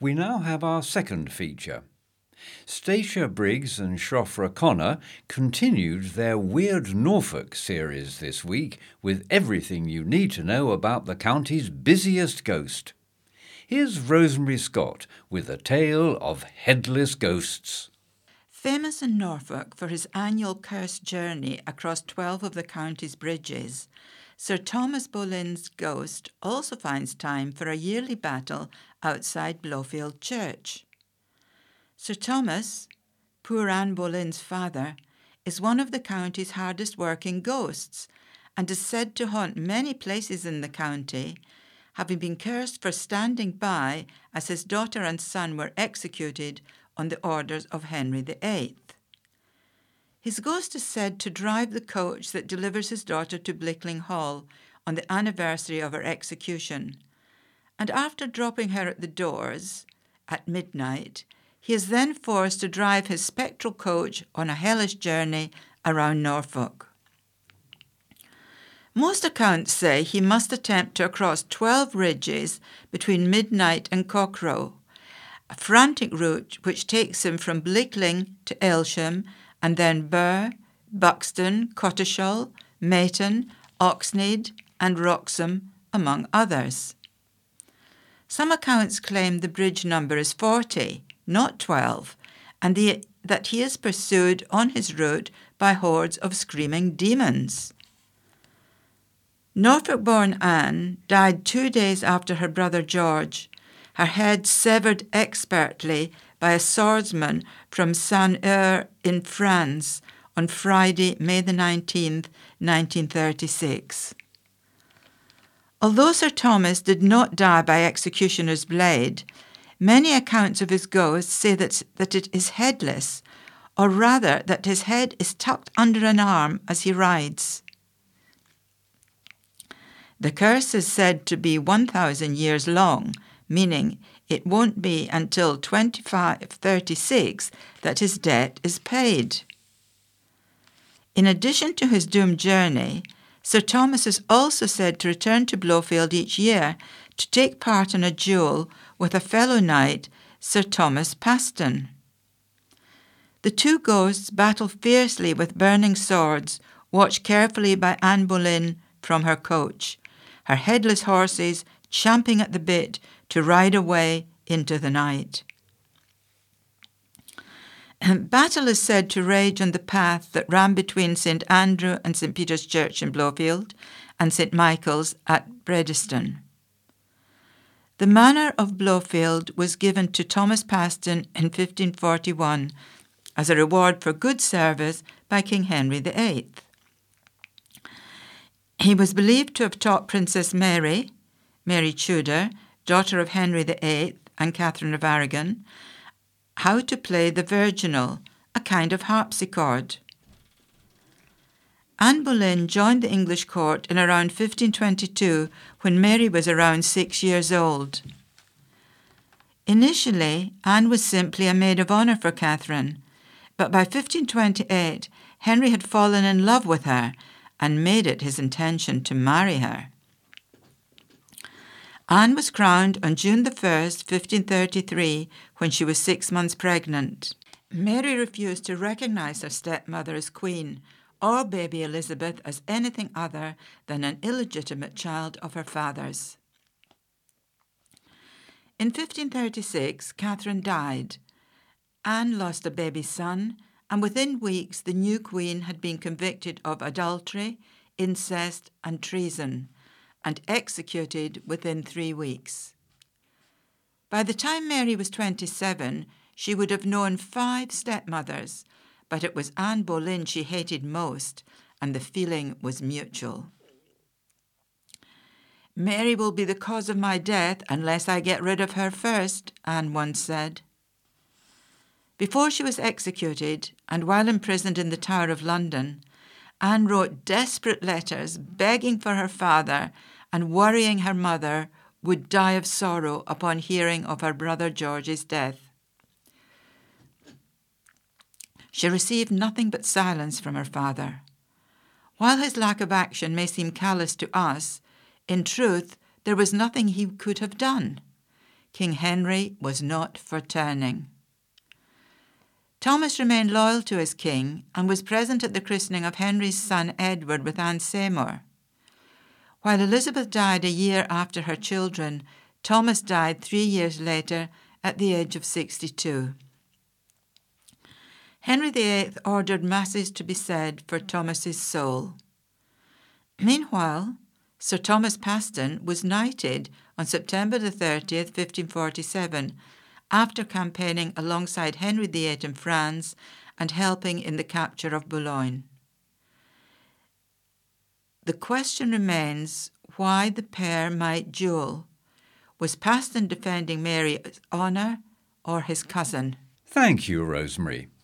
We now have our second feature. Stacia Briggs and Shropra Connor continued their Weird Norfolk series this week with everything you need to know about the county's busiest ghost. Here's Rosemary Scott with a tale of headless ghosts. Famous in Norfolk for his annual cursed journey across 12 of the county's bridges, Sir Thomas Boleyn's ghost also finds time for a yearly battle outside Blowfield Church. Sir Thomas, poor Anne Boleyn's father, is one of the county's hardest working ghosts and is said to haunt many places in the county, having been cursed for standing by as his daughter and son were executed on the orders of Henry VIII. His ghost is said to drive the coach that delivers his daughter to Blickling Hall on the anniversary of her execution, and after dropping her at the doors at midnight, he is then forced to drive his spectral coach on a hellish journey around Norfolk. Most accounts say he must attempt to cross 12 ridges between midnight and Cockrow, a frantic route which takes him from Blickling to Aylsham and then Burr, Buxton, Cotteshall, Mayton, Oxnead and Wroxham, among others. Some accounts claim the bridge number is 40, not 12, and that he is pursued on his route by hordes of screaming demons. Norfolk-born Anne died 2 days after her brother George, her head severed expertly by a swordsman from Saint-Oer in France on Friday, May the 19th, 1936. Although Sir Thomas did not die by executioner's blade, many accounts of his ghost say that it is headless, or rather that his head is tucked under an arm as he rides. The curse is said to be 1,000 years long, meaning it won't be until 2536 that his debt is paid. In addition to his doomed journey, Sir Thomas is also said to return to Blowfield each year to take part in a duel with a fellow knight, Sir Thomas Paston. The two ghosts battle fiercely with burning swords, watched carefully by Anne Boleyn from her coach, her headless horses champing at the bit to ride away into the night. Battle is said to rage on the path that ran between St Andrew and St Peter's Church in Blowfield and St Michael's at Bredeston. The manor of Blowfield was given to Thomas Paston in 1541 as a reward for good service by King Henry VIII. He was believed to have taught Princess Mary Tudor, daughter of Henry VIII and Catherine of Aragon, how to play the virginal, a kind of harpsichord. Anne Boleyn joined the English court in around 1522 when Mary was around 6 years old. Initially, Anne was simply a maid of honour for Catherine, but by 1528 Henry had fallen in love with her and made it his intention to marry her. Anne was crowned on June 1st, 1533, when she was 6 months pregnant. Mary refused to recognise her stepmother as queen, or baby Elizabeth as anything other than an illegitimate child of her father's. In 1536, Catherine died. Anne lost a baby son, and within weeks the new queen had been convicted of adultery, incest and treason, and executed within 3 weeks. By the time Mary was 27, she would have known 5 stepmothers, but it was Anne Boleyn she hated most, and the feeling was mutual. "Mary will be the cause of my death unless I get rid of her first," Anne once said. Before she was executed, and while imprisoned in the Tower of London, Anne wrote desperate letters begging for her father and worrying her mother would die of sorrow upon hearing of her brother George's death. She received nothing but silence from her father. While his lack of action may seem callous to us, in truth, there was nothing he could have done. King Henry was not for turning. Thomas remained loyal to his king and was present at the christening of Henry's son Edward with Anne Seymour. While Elizabeth died a year after her children, Thomas died 3 years later at the age of 62. Henry VIII ordered masses to be said for Thomas's soul. Meanwhile, Sir Thomas Paston was knighted on September the 30th, 1547, after campaigning alongside Henry VIII in France and helping in the capture of Boulogne. The question remains why the pair might duel. Was Paston defending Mary's honour or his cousin? Thank you, Rosemary.